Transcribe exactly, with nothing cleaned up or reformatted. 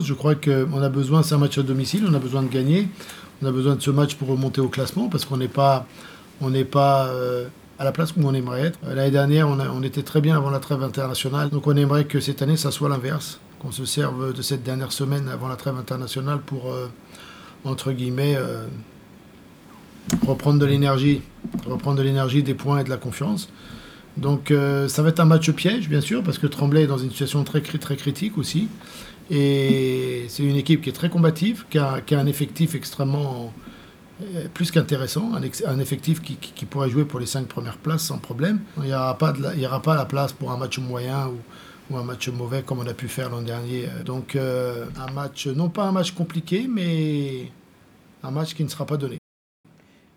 Je crois qu'on a besoin, c'est un match à domicile, on a besoin de gagner. On a besoin de ce match pour remonter au classement parce qu'on n'est pas, on n'est pas euh, à la place où on aimerait être. Euh, L'année dernière, on, a- on était très bien avant la trêve internationale. Donc on aimerait que cette année, ça soit l'inverse. Qu'on se serve de cette dernière semaine avant la trêve internationale pour, euh, entre guillemets, euh, reprendre de l'énergie. Reprendre de l'énergie, des points et de la confiance. Donc euh, ça va être un match piège, bien sûr, parce que Tremblay est dans une situation très, cri- très critique aussi. Et c'est une équipe qui est très combative, qui a, qui a un effectif extrêmement euh, plus qu'intéressant, un, ex- un effectif qui, qui- qui pourrait jouer pour les cinq premières places sans problème. Il n'y aura pas de la, il y aura pas la place pour un match moyen ou, ou un match mauvais comme on a pu faire l'an dernier. Donc euh, un match, non pas un match compliqué, mais un match qui ne sera pas donné.